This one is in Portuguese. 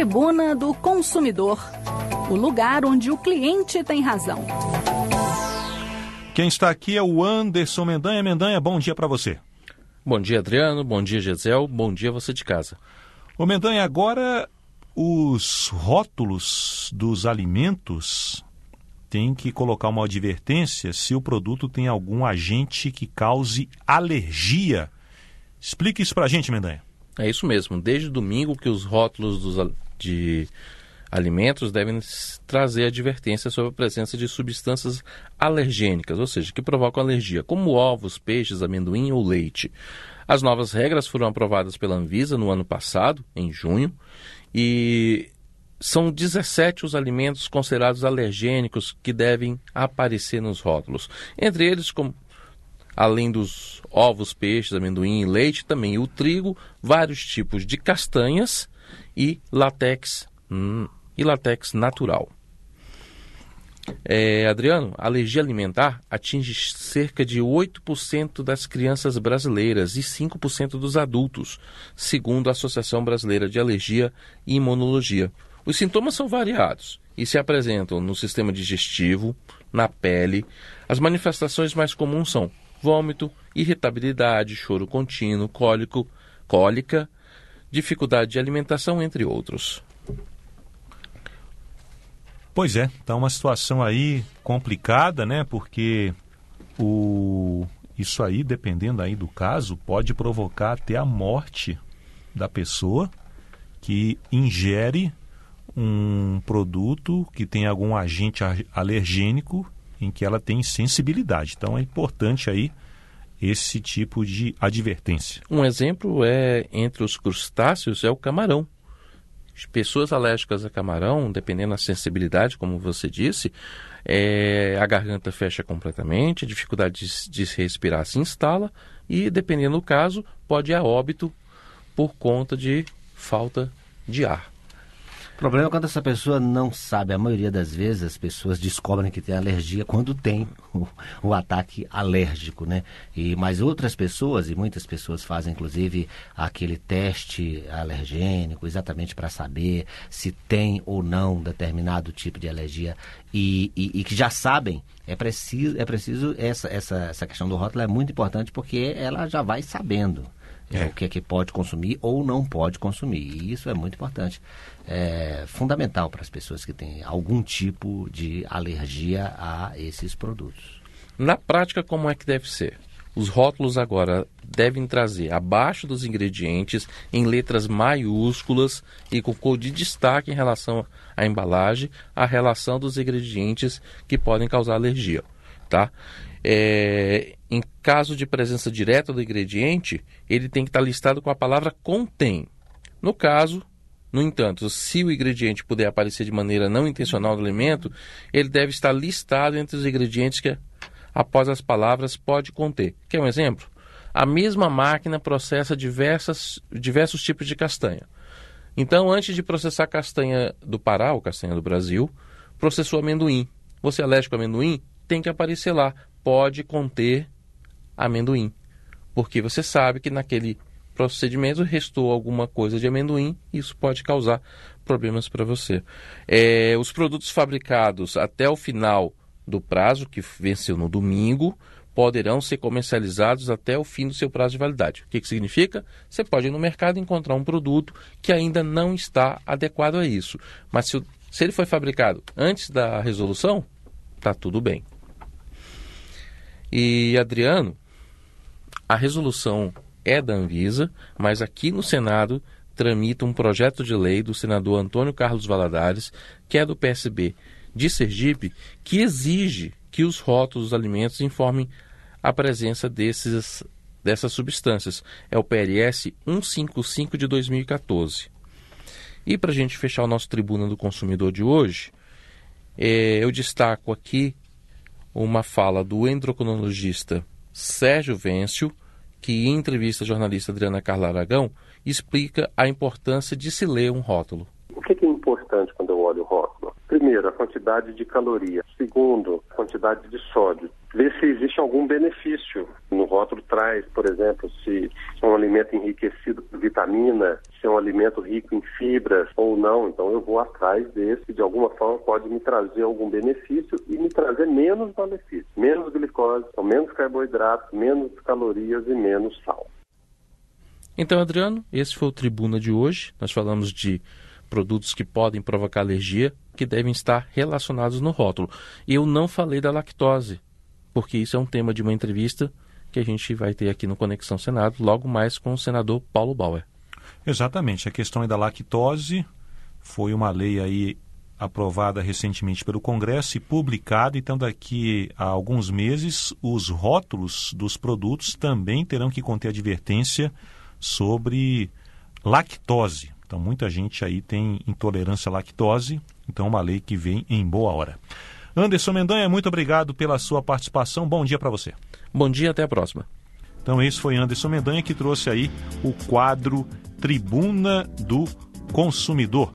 Tribuna do Consumidor, o lugar onde o cliente tem razão. Quem está aqui é o Anderson Mendanha. Mendanha, bom dia para você. Bom dia, Adriano. Bom dia, Gisele. Bom dia você de casa. Ô Mendanha, agora os rótulos dos alimentos têm que colocar uma advertência se o produto tem algum agente que cause alergia. Explique isso para a gente, Mendanha. É isso mesmo. Desde domingo que os rótulos de alimentos devem trazer advertência sobre a presença de substâncias alergênicas, ou seja, que provocam alergia, como ovos, peixes, amendoim ou leite. As novas regras foram aprovadas pela Anvisa no ano passado, em junho, e são 17 os alimentos considerados alergênicos que devem aparecer nos rótulos. Entre eles, além dos ovos, peixes, amendoim e leite, também o trigo, vários tipos de castanhas e látex natural. Adriano, a alergia alimentar atinge cerca de 8% das crianças brasileiras e 5% dos adultos, segundo a Associação Brasileira de Alergia e Imunologia. Os sintomas são variados e se apresentam no sistema digestivo, na pele. As manifestações mais comuns são vômito, irritabilidade, choro contínuo, cólica, dificuldade de alimentação, entre outros. Pois é, está uma situação aí complicada, né? Porque isso aí, dependendo aí do caso, pode provocar até a morte da pessoa que ingere um produto que tem algum agente alergênico em que ela tem sensibilidade. Então é importante aí esse tipo de advertência. Um exemplo entre os crustáceos é o camarão. Pessoas alérgicas a camarão, dependendo da sensibilidade, como você disse, a garganta fecha completamente, a dificuldade de respirar se instala e, dependendo do caso, pode ir a óbito por conta de falta de ar. O problema é quando essa pessoa não sabe. A maioria das vezes as pessoas descobrem que tem alergia quando tem o ataque alérgico, né? Mas outras pessoas, e muitas pessoas fazem inclusive aquele teste alergênico exatamente para saber se tem ou não determinado tipo de alergia e que já sabem. É preciso essa questão do rótulo é muito importante porque ela já vai sabendo. O que é que pode consumir ou não pode consumir. E isso é muito importante. É fundamental para as pessoas que têm algum tipo de alergia a esses produtos. Na prática, como é que deve ser? Os rótulos agora devem trazer, abaixo dos ingredientes, em letras maiúsculas e com cor de destaque em relação à embalagem, a relação dos ingredientes que podem causar alergia, tá? Em caso de presença direta do ingrediente, ele tem que estar listado com a palavra contém. No entanto, se o ingrediente puder aparecer de maneira não intencional no alimento, ele deve estar listado entre os ingredientes que, após as palavras, pode conter. Quer um exemplo? A mesma máquina processa diversos tipos de castanha. Então, antes de processar castanha do Pará, ou castanha do Brasil, processou amendoim. Você é alérgico a amendoim? Tem que aparecer lá. Pode conter amendoim, porque você sabe que naquele procedimento restou alguma coisa de amendoim e isso pode causar problemas para você. Os produtos fabricados até o final do prazo, que venceu no domingo, poderão ser comercializados até o fim do seu prazo de validade. O que significa? Você pode ir no mercado e encontrar um produto que ainda não está adequado a isso, mas se ele foi fabricado antes da resolução, está tudo bem. E, Adriano, a resolução é da Anvisa, mas aqui no Senado tramita um projeto de lei do senador Antônio Carlos Valadares, que é do PSB de Sergipe, que exige que os rótulos dos alimentos informem a presença dessas substâncias. É o PLS 155 de 2014. E para a gente fechar o nosso Tribuna do Consumidor de hoje, eu destaco aqui uma fala do endocrinologista Sérgio Vêncio, que em entrevista à jornalista Adriana Carla Aragão, explica a importância de se ler um rótulo. O que é importante quando eu olho o rótulo? Primeiro, a quantidade de caloria. Segundo, a quantidade de sódio. ver se existe algum benefício. No rótulo traz, por exemplo, se é um alimento enriquecido por vitamina, se é um alimento rico em fibras ou não. Então eu vou atrás desse, que de alguma forma pode me trazer algum benefício e me trazer menos malefício, menos glicose, então menos carboidrato, menos calorias e menos sal. Então, Adriano, esse foi o Tribuna de hoje. Nós falamos de produtos que podem provocar alergia, que devem estar relacionados no rótulo. Eu não falei da lactose, porque isso é um tema de uma entrevista que a gente vai ter aqui no Conexão Senado, logo mais com o senador Paulo Bauer. Exatamente, a questão da lactose foi uma lei aí aprovada recentemente pelo Congresso e publicada, então daqui a alguns meses os rótulos dos produtos também terão que conter advertência sobre lactose. Então muita gente aí tem intolerância à lactose, então uma lei que vem em boa hora. Anderson Mendanha, muito obrigado pela sua participação. Bom dia para você. Bom dia, até a próxima. Então esse foi Anderson Mendanha que trouxe aí o quadro Tribuna do Consumidor.